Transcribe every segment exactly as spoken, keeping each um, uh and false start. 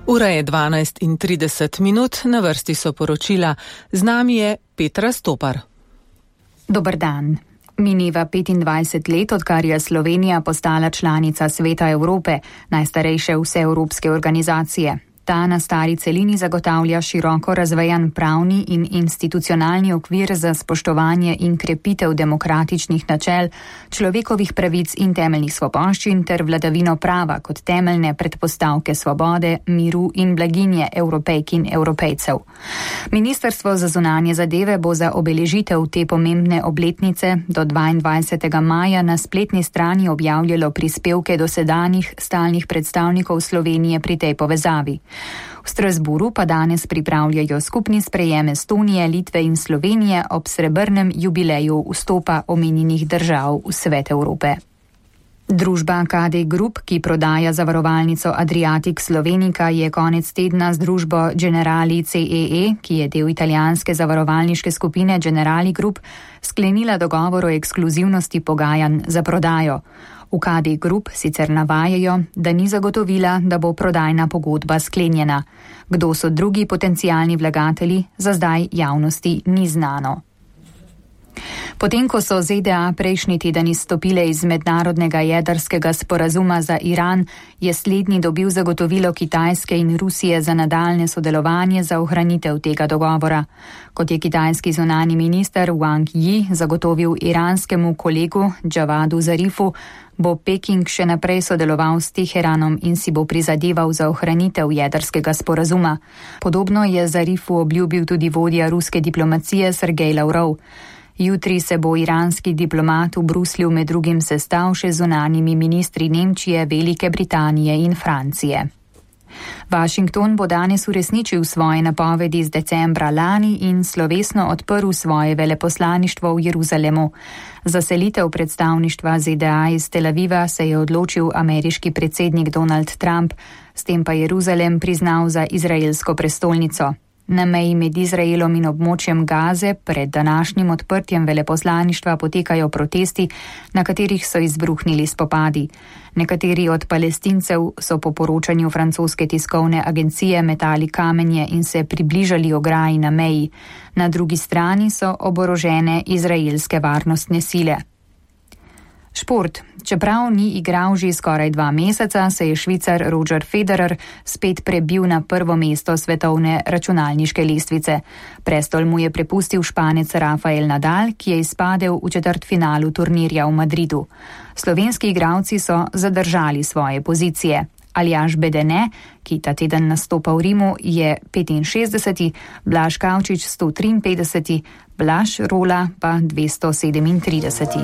Ura je dvanajst in trideset minut, na vrsti so poročila. Z nami je Petra Stopar. Dober dan. Mineva petindvajset let, odkar je Slovenija postala članica Sveta Evrope, najstarejše vseevropske organizacije. Ta na stari celini zagotavlja široko razvejan pravni in institucionalni okvir za spoštovanje in krepitev demokratičnih načel, človekovih pravic in temeljnih svoboščin ter vladavino prava kot temeljne predpostavke svobode, miru in blaginje Evropejk in Evropejcev. Ministrstvo za zunanje zadeve bo za obeležitev te pomembne obletnice do dvaindvajsetega maja na spletni strani objavljalo prispevke dosedanjih stalnih predstavnikov Slovenije pri tej povezavi. V Strasburu pa danes pripravljajo skupni sprejem Estonije, Litve in Slovenije ob srebrnem jubileju vstopa omenjenih držav v Svet Evrope. Družba K D Group, ki prodaja zavarovalnico Adriatic Slovenica, je konec tedna z družbo Generali C E E, ki je del italijanske zavarovalniške skupine Generali Group, sklenila dogovor o ekskluzivnosti pogajanj za prodajo. V K D Group sicer navajajo, da ni zagotovila, da bo prodajna pogodba sklenjena. Kdo so drugi potencialni vlagatelji, za zdaj javnosti ni znano. Potem, ko so Z D A prejšnji teden izstopile iz mednarodnega jedrskega sporazuma za Iran, je slednji dobil zagotovilo Kitajske in Rusije za nadaljne sodelovanje za ohranitev tega dogovora. Kot je kitajski zunanji minister Wang Yi zagotovil iranskemu kolegu Javadu Zarifu, bo Peking še naprej sodeloval s Teheranom in si bo prizadeval za ohranitev jedrskega sporazuma. Podobno je Zarifu obljubil tudi vodja ruske diplomacije Sergej Lavrov. Jutri se bo iranski diplomat v Bruslju med drugim sestal še z zunanjimi ministri Nemčije, Velike Britanije in Francije. Washington bo danes uresničil svoje napovedi z decembra lani in slovesno odprl svoje veleposlaništvo v Jeruzalemu. Za selitev predstavništva Z D A iz Tel Aviva se je odločil ameriški predsednik Donald Trump, s tem pa Jeruzalem priznal za izraelsko prestolnico. Na meji med Izraelom in območjem Gaze pred današnjim odprtjem veleposlaništva potekajo protesti, na katerih so izbruhnili spopadi. Nekateri od Palestincev so po poročanju francoske tiskovne agencije metali kamenje in se približali ograji na meji. Na drugi strani so oborožene izraelske varnostne sile. Šport. Čeprav ni igral že skoraj dva meseca, se je Švicar Roger Federer spet prebil na prvo mesto svetovne računalniške lestvice. Prestol mu je prepustil Španec Rafael Nadal, ki je izpadel v četrtfinalu turnirja v Madridu. Slovenski igralci so zadržali svoje pozicije. Aljaž Bedene, ki ta teden nastopa v Rimu, je petinšestdeseti, Blaž Kavčič sto triinpetdeseti, Blaž Rola pa dvesto sedemintrideseti.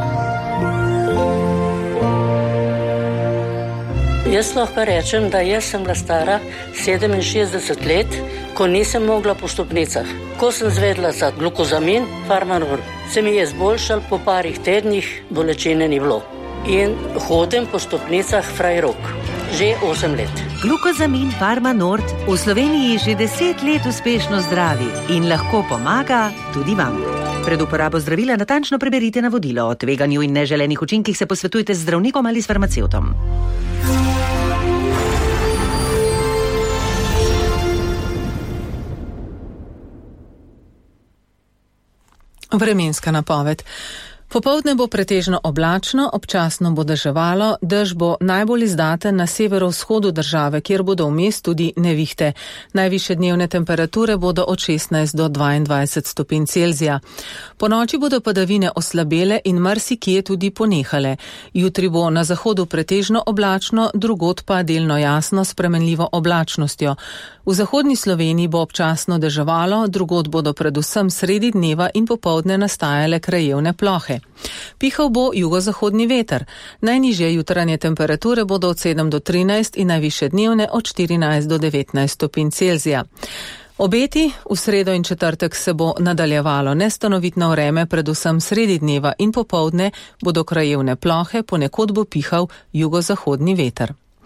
Jaz lahko rečem, da jaz sem bila stara sedeminšestdeset let, ko nisem mogla po stopnicah. Ko sem zvedla za glukozamin, Farmanor, se mi je zboljšal, po parih tednih bolečine ni bilo. In hodim po stopnicah Frajrok. Že osem let. Glukozamin Farmanord v Sloveniji že deset let uspešno zdravi in lahko pomaga tudi vam. Pred uporabo zdravila natančno preberite navodilo. O tveganju in neželenih učinkih se posvetujte z zdravnikom ali s farmacevtom. Vremenska napoved. Popoldne bo pretežno oblačno, občasno bo deževalo, dež bo najbolj izdaten na severovzhodu države, kjer bodo vmes tudi nevihte. Najvišje dnevne temperature bodo od šestnajst do dvaindvajset stopinj Celzija. Po noči bodo padavine oslabele in marsikje tudi ponehale. Jutri bo na zahodu pretežno oblačno, drugod pa delno jasno s spremenljivo oblačnostjo. V zahodni Sloveniji bo občasno deževalo, drugod bodo predvsem sredi dneva in popoldne nastajale krajevne plohe. Pihal bo jugozahodni veter. Najnižje jutranje temperature bodo od sedem do trinajst in najvišje dnevne od štirinajst do devetnajst stopinj Celzija. Obeti v sredo in četrtek se bo nadaljevalo nestanovitno vreme, predvsem sredi dneva in popoldne bodo krajevne plohe, ponekod bo pihal jugozahodni veter.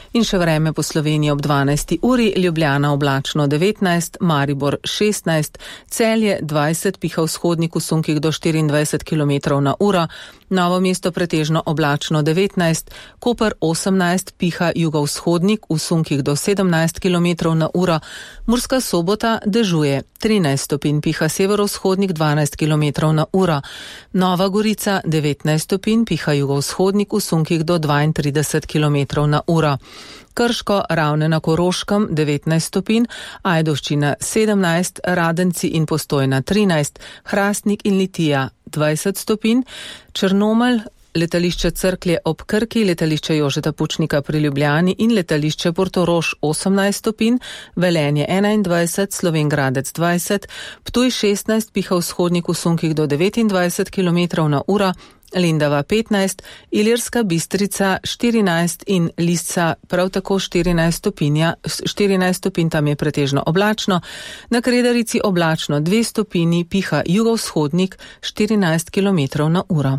In še vreme po Sloveniji ob dvanajsti uri, Ljubljana oblačno devetnajst, Maribor šestnajst, Celje dvajset, piha vzhodnik v sunkih do štiriindvajset kilometrov na uro, Novo mesto pretežno oblačno devetnajst, Koper osemnajst, piha jugovzhodnik v sunkih do sedemnajst kilometrov na uro, Murska Sobota dežuje trinajst stopinj, piha severovzhodnik dvanajst kilometrov na uro, Nova Gorica devetnajst stopinj, piha jugovzhodnik v sunkih do dvaintrideset kilometrov na uro. Krško, Ravne na Koroškem devetnajst stopinj, Ajdovščina sedemnajst, Radenci in Postojna trinajst, Hrastnik in Litija dvajset stopinj, Črnomelj, letališče Cerklje ob Krki, letališče Jožeta Pučnika pri Ljubljani in letališče Portorož osemnajst stopinj, Velenje enaindvajset, Slovenj Gradec dvajset, Ptuj šestnajst, piha vzhodnik v sunkih do devetindvajset kilometrov na uro, Lendava petnajst, Ilirska Bistrica štirinajst in Lisca prav tako štirinajst stopinja, štirinajst stopinj, tam je pretežno oblačno, na Kredarici oblačno dve stopinji, piha jugovzhodnik štirinajst kilometrov na uro.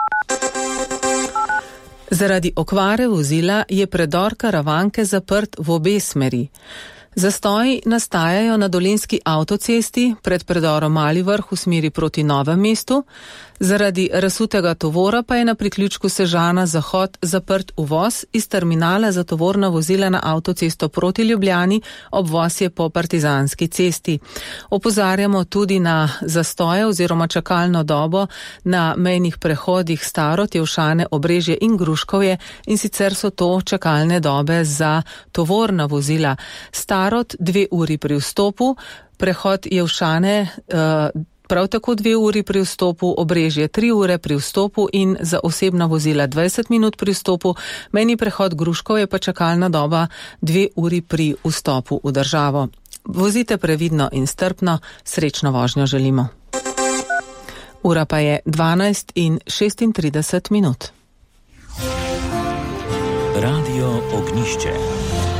Zaradi okvare vozila je predor Karavanke zaprt v obe smeri. Zastoji nastajajo na Dolenjski avtocesti pred predorom Mali Vrh v smeri proti Novem mestu, zaradi razsutega tovora pa je na priključku Sežana Zahod zaprt uvoz iz terminala za tovorna vozila na avtocesto proti Ljubljani, obvoz je po Partizanski cesti. Opozarjamo tudi na zastoje oziroma čakalno dobo na mejnih prehodih Starod, Jevšane, Obrežje in Gruškovje, in sicer so to čakalne dobe za tovorna vozila. Starod dve uri pri vstopu, prehod Jevšane uh, prav tako dve uri pri vstopu, Obrežje tri ure pri vstopu in za osebna vozila dvajset minut pri vstopu, mejni prehod Gruškov je pa čakalna doba dve uri pri vstopu v državo. Vozite previdno in strpno, srečno vožnjo želimo. Ura pa je dvanajst in šestintrideset minut. Radio Ognišče.